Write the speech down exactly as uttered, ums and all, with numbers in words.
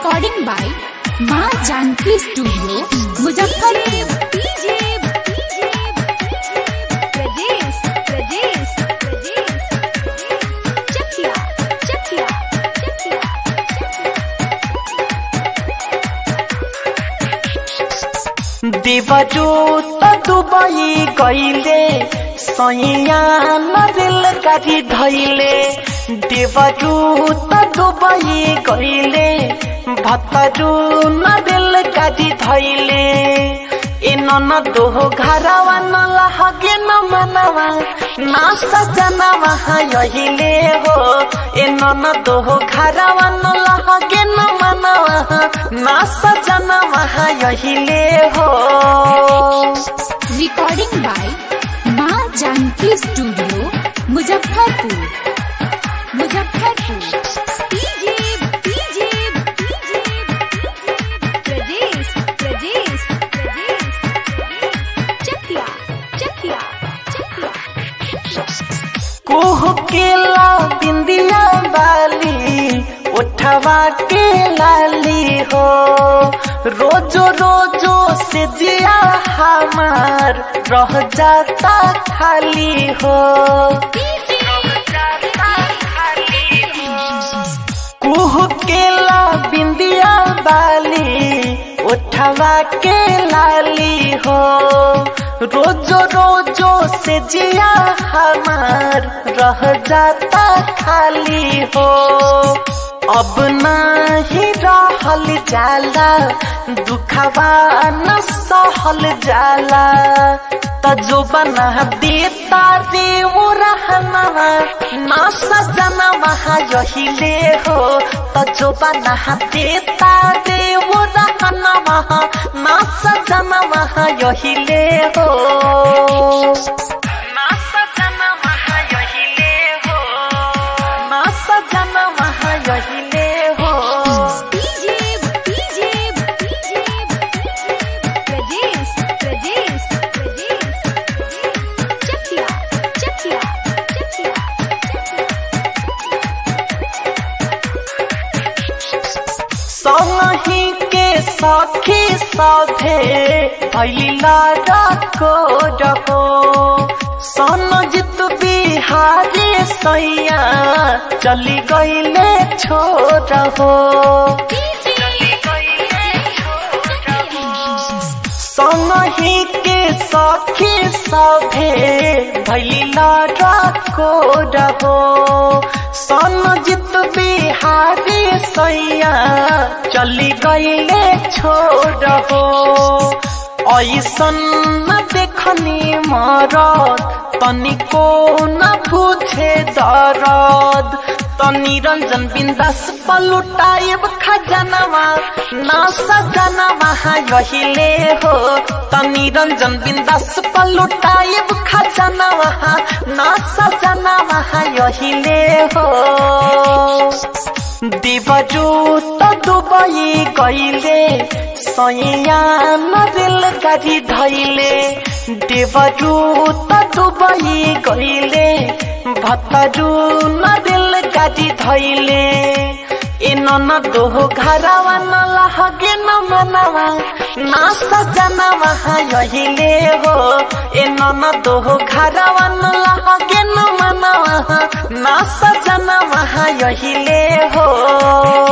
Recording by माँ Janaki studio Muzaffarpur. Devju त Dubai गईले सैया न दिल गाड़ी धैले। देवजू त दुबई गईले भतरू न दिल गाड़ी धैले। इन न दो घरवा न लहगे न मनवा ना सजना वहाँ यहिले हो। इन न दो घरवा न लहगे न मनवा ना सजना वहाँ यहिले हो। रिकॉर्डिंग बाय माँ जानकी स्टूडियो मुजफ्फरपुर मुजफ्फरपुर। कोह केला बिंदिया बाली उठवा के लाली हो। रोजो रोजो से जिया हमार रह जाता खाली हो। कोह केला बिंदिया बाली उठवा के लाली हो। रोजो रोजो से जिया हमार रह जाता खाली हो। अब नहीं रहल जाला दुखवा न सहल जाला। तजो बना देता रे वो रहना ना सजना वहाँ यहिले हो। तजो बना देता रे वो रहना वहाँ ना सजना वहाँ यहिले हो। ना सजना वहाँ यहिले हो। ना सजना वहाँ यहिले हो। सही के सखी सभे भैला रखो रहो। सनजित बिहारी सैया चली गईले छोड़ हो। सही के सखी सभे भैला रखो रहो। सनजित बिहारी सैया चली गईले छोड़ हो। ऐसन न देखनी मरद तनिको न बुझे दर्द। तनी रंजन बिंदास पलुटाइब खजनवा ना सजना वहाँ यहिले हो। तनी रंजन बिंदास पलुटाइब खजनवा ना सजना वहाँ यहिले हो। देवजू त दुबई गईले सैया न दिल गाड़ी धैले। देवजू त दुबई गईले भतरू न दिल गाड़ी धैले। इन न दो घरवा न लहगे न मनवा ना सजना वहाँ यहिले हो। इन न दो घरवा न लहगे न मनवा ना सजना वहाँ यहिले हो।